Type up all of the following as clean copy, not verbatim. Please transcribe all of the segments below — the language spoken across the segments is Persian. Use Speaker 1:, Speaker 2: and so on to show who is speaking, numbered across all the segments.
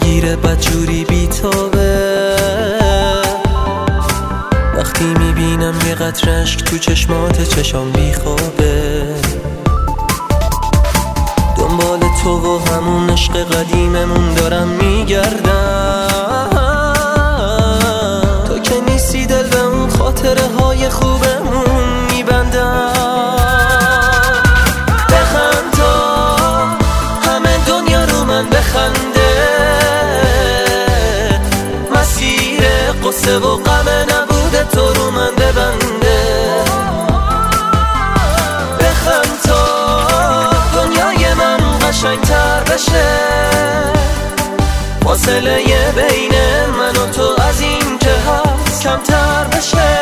Speaker 1: میگیره بدجوری بیتابه. وقتی میبینم یه قطره اشک تو چشمات چشام بیخوابه. دنبال تو و همون عشق قدیممون دارم میگردم. تو که نیستی دل به اون خاطره های خوبمون میبندم. بخند تا همه دنیا رو من بخنده. مسیر قصه و غم نبوده تو رو من ببنده. بخند تا دنیای من قشنگتر بشه. فاصله بین من و تو از این که هست کمتر بشه.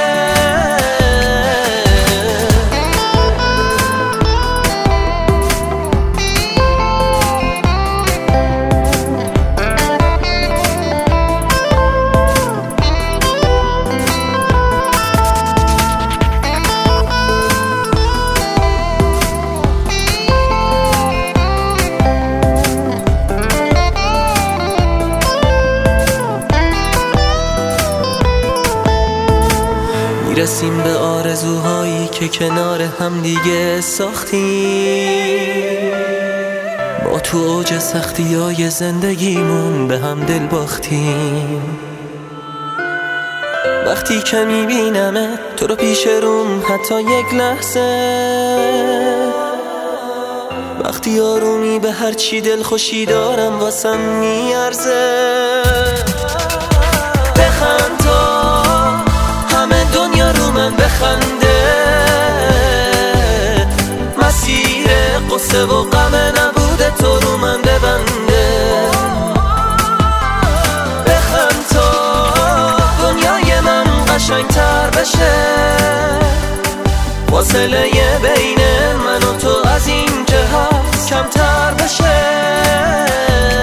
Speaker 1: میرسیم به آرزوهایی که کنار هم دیگه ساختیم. ما تو اوج سختیای زندگیمون به هم دل باختیم. وقتی که میبینمت تو رو پیش روم حتی یک لحظه. وقتی آرومی به هر چی دل خوشی دارم واسم میارزه. بخند تا همه دنیا رو من بخنده. مسیر قصه و غم نبوده تو رو من ببنده. بخند تا دنیای من قشنگتر بشه. فاصله بین من و تو از این که هست کمتر بشه.